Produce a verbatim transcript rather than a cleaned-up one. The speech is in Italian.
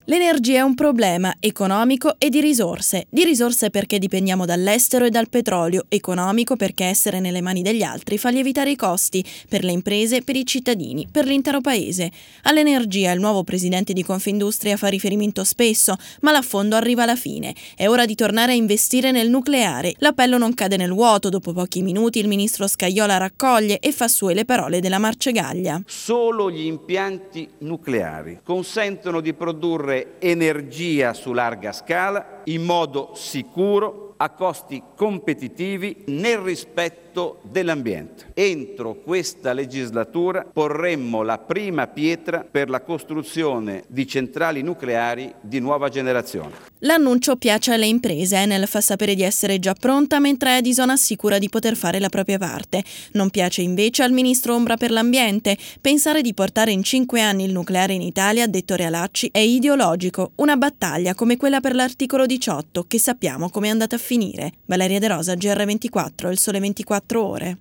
L'energia è un problema economico e di risorse. Di risorse perché dipendiamo dall'estero e dal petrolio, economico perché essere nelle mani degli altri fa lievitare i costi, per le imprese, per i cittadini, per l'intero paese. All'energia il nuovo presidente di Confindustria fa riferimento spesso, ma l'affondo arriva alla fine. È ora di tornare a investire nel nucleare. L'appello non cade nel vuoto, dopo pochi minuti il ministro Scajola raccoglie e fa sue le parole della Marcegaglia. Solo gli impianti nucleari consentono di produrre energia su larga scala in modo sicuro, a costi competitivi, nel rispetto dell'ambiente. Entro questa legislatura porremmo la prima pietra per la costruzione di centrali nucleari di nuova generazione. L'annuncio piace alle imprese. Enel fa sapere di essere già pronta, mentre Edison assicura di poter fare la propria parte. Non piace invece al ministro Ombra per l'ambiente. Pensare di portare in cinque anni il nucleare in Italia, detto Realacci, è ideologico. Una battaglia come quella per l'articolo diciotto, che sappiamo come è andata a finire. Valeria De Rosa, G R ventiquattro, Il Sole ventiquattro Ore.